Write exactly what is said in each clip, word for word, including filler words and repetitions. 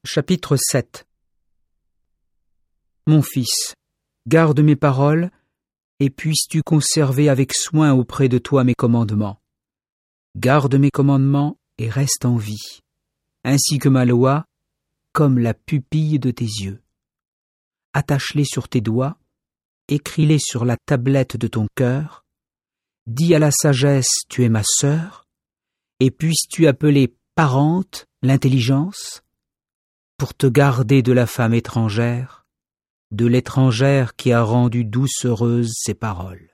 Chapitre sept. Mon fils, garde mes paroles, et puisses-tu conserver avec soin auprès de toi mes commandements. Garde mes commandements et reste en vie, ainsi que ma loi, comme la pupille de tes yeux. Attache-les sur tes doigts, écris-les sur la tablette de ton cœur, dis à la sagesse, tu es ma sœur, et puisses-tu appeler parente l'intelligence, pour te garder de la femme étrangère, de l'étrangère qui a rendu doucereuses ses paroles.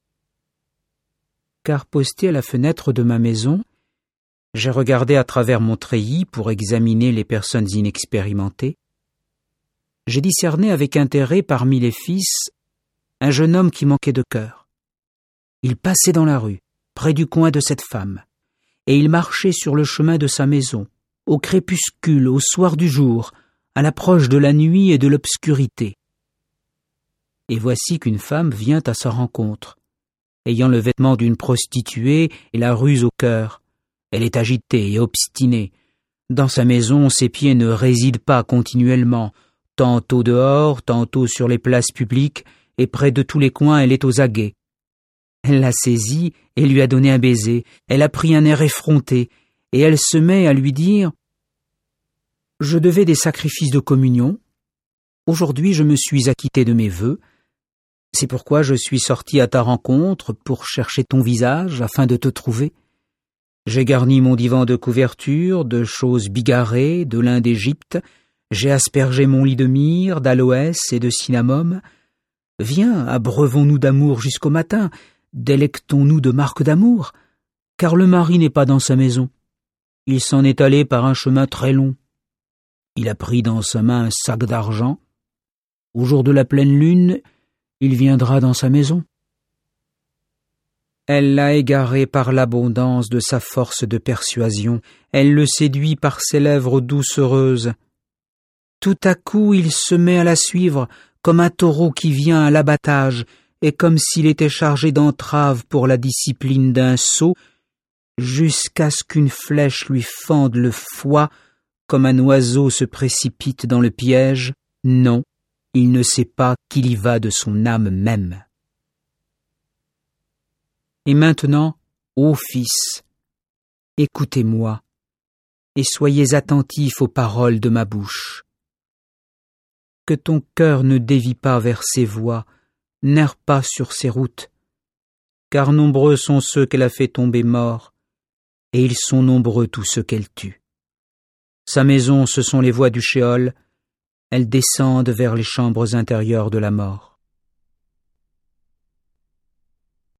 Car posté à la fenêtre de ma maison, j'ai regardé à travers mon treillis pour examiner les personnes inexpérimentées. J'ai discerné avec intérêt parmi les fils un jeune homme qui manquait de cœur. Il passait dans la rue, près du coin de cette femme, et il marchait sur le chemin de sa maison, au crépuscule, au soir du jour, à l'approche de la nuit et de l'obscurité. Et voici qu'une femme vient à sa rencontre, ayant le vêtement d'une prostituée et la ruse au cœur. Elle est agitée et obstinée. Dans sa maison, ses pieds ne résident pas continuellement, tantôt dehors, tantôt sur les places publiques, et près de tous les coins elle est aux aguets. Elle l'a saisie et lui a donné un baiser. Elle a pris un air effronté, et elle se met à lui dire « Je devais des sacrifices de communion. Aujourd'hui je me suis acquitté de mes vœux. C'est pourquoi je suis sorti à ta rencontre pour chercher ton visage afin de te trouver. J'ai garni mon divan de couverture, de choses bigarrées, de lin d'Égypte. J'ai aspergé mon lit de myrrhe, d'aloès et de cinnamome. Viens, abreuvons-nous d'amour jusqu'au matin, délectons-nous de marques d'amour, car le mari n'est pas dans sa maison. Il s'en est allé par un chemin très long. Il a pris dans sa main un sac d'argent. Au jour de la pleine lune, il viendra dans sa maison. » Elle l'a égaré par l'abondance de sa force de persuasion. Elle le séduit par ses lèvres doucereuses. Tout à coup, il se met à la suivre comme un taureau qui vient à l'abattage et comme s'il était chargé d'entraves pour la discipline d'un sot, jusqu'à ce qu'une flèche lui fende le foie comme un oiseau se précipite dans le piège. Non, il ne sait pas qu'il y va de son âme même. Et maintenant, ô fils, écoutez-moi, et soyez attentifs aux paroles de ma bouche. Que ton cœur ne dévie pas vers ses voies, n'erre pas sur ses routes, car nombreux sont ceux qu'elle a fait tomber morts, et ils sont nombreux tous ceux qu'elle tue. Sa maison, ce sont les voies du Sheol, elles descendent vers les chambres intérieures de la mort.